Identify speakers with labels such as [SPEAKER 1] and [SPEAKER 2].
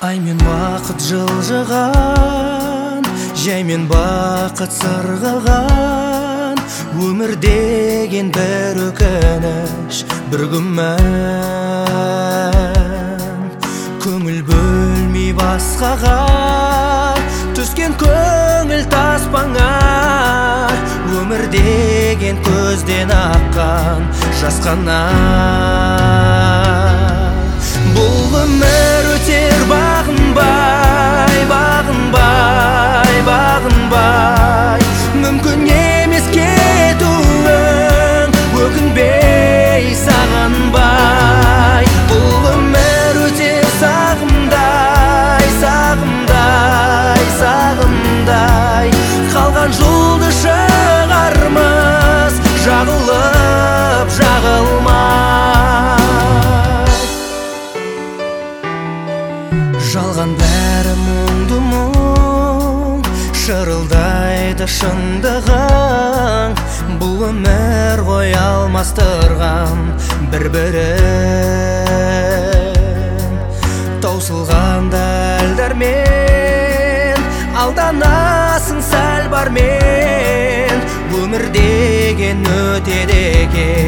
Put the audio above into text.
[SPEAKER 1] Аймен уақыт жылжыған, жаймен бақыт сырғыған. Өмір деген бір өкініш, бір күмән. Көңіл бөлмей басқаға, түскен көңіл таспаңа. Өмір деген көзден аққан жас қана. Бұл өмір өтер бағынбай, бағынбай, бағынбай. Мүмкін емес кетуің, өкінбей сағынбай. Бұл өмір өтер сағымдай, сағымдай, сағымдай. Қалған жолды шығармыз, жағылып жағылмай. Жалған бәрі мұңды мұң, шырылдайды шындығың. Бұл өмір қой алмастырған бір-бірін. Таусылғанда әлдермен, алданасың сәл бармен. Өмір деген өтеді екен